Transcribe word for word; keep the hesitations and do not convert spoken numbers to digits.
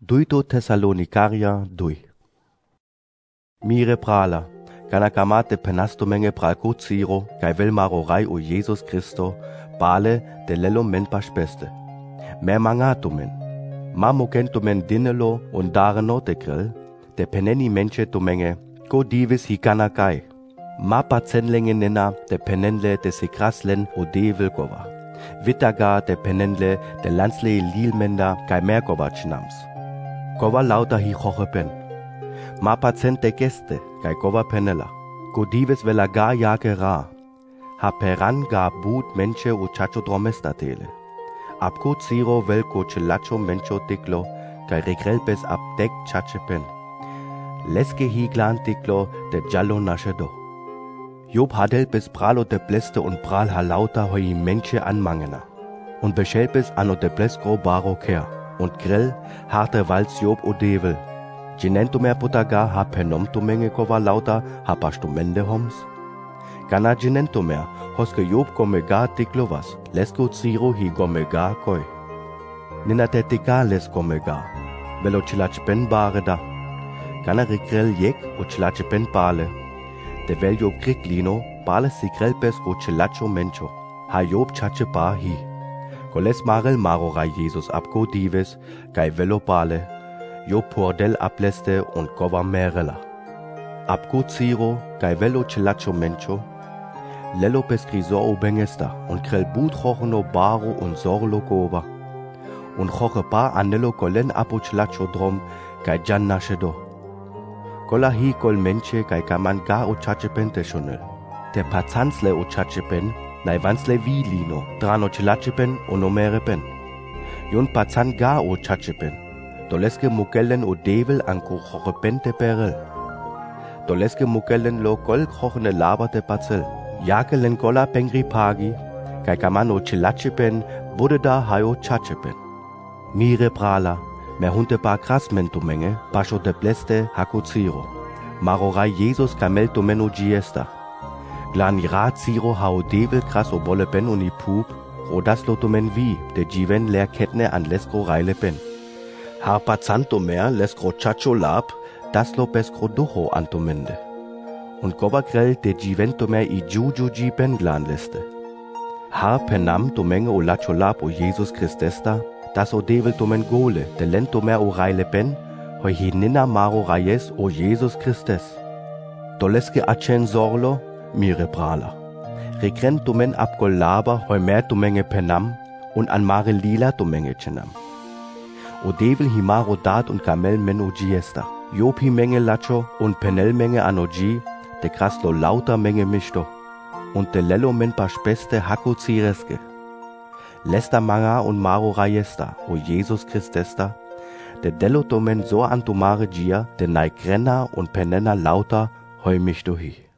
Duito Thessalonikaria dui. Mire prala, kana kamate penasto menge pralko tsiro, kai velmaro rai o Jesus Christo, bale de lelo men paspeste. Me mangato men. Mamo kento men dinelo und dareno de grill, de peneni menche to menge, go divis hikana kai. Ma patsenlenge nena de penenle de sekraslen o devel gova. Vitaga de penenle de lansle lilmenda kai merkova chnams. Kova lauta hi hoche pen. Ma patente geste, kai kova penela. Go dives vela ga jake ra. Ha peran ga bud menche u chacho dromestatele. Abko ziro velko chelacho mencho tiklo, kai regrelpes abdek chache pen. Leske hi glan tiklo de jallo nashedo. Job hadelpes pralo de bleste und pral halauta hoi menche anmangena. Und beschelpes ano de bleskro baro ker. Und grill harte Walz Job o devel. Ginento mer putaga ha penomto menge kova lauta ha pastumende homs. Gana ginento mer hoske Job gomega tiklovas, lesko ziro hi gomega koi. Nina tetika les gomega, velo chilach pen bare da. Gana rikrel yek o chilach pen pale. De vel Job kriklino, pale si krelpes o chilacho mencho. Ha Job chache ba hi. Koles marel marora Jesus abko dives, kai velo pale, jo pordel apleste und kova merela. Abko ziro, kai velo chilacho mencho, lelo pescriso o bengesta, und krel bud hocheno baro und sorlo kova. Und hoche pa anelo kolen apo chilacho drom, kai jan nashedo. Kola hi kol menche kai kaman ga o chache pente shonel. Der pazansle o chache pen, nai vansle vi lino, drano chilachepen o nomere pen. Yon pazan ga o chachepen. Doleske mukellen o devel anko hochepente perel. Doleske mukellen lo kol hochene laberte pazel. Jakelen kola pengri pagi, kai kaman o chilachepen, bude da hayo chachepen. Mire prala, me hunte pa krasmento menge, pasho de bleste hako ziro. Marorai Jesus kamelto meno giesta. Glan ira ziro hao devel kras o bolle pen uni pup, rodas lotomen vi, de jiven ler ketne an leskro reile pen. Harpa zanto mer leskro chacho lab, das lo beskro duho antomende. Und gova grell de jivento mer i juju ji pen glan leste. Har penam to menge o lacho lab o Jesus Christesta, das o devel to men gole, de lento mer o reile pen, hoi hinina maro rayes o Jesus Christes. Doleske achen sorlo, mire prala. Rekren to men abgol laba hoi mer to menge penam und an mare lila to menge chenam. O devel himaro dat und kamel men o giesta. Job hi menge lacho und penel menge anoji, de kraslo lauter menge misto. Und de lelo men paspeste hako zireske. Lesta manga und maro rayesta, o Jesus Christesta. De delo to men so antomare gia, de nai grenna und penena lauter hoi misto hi.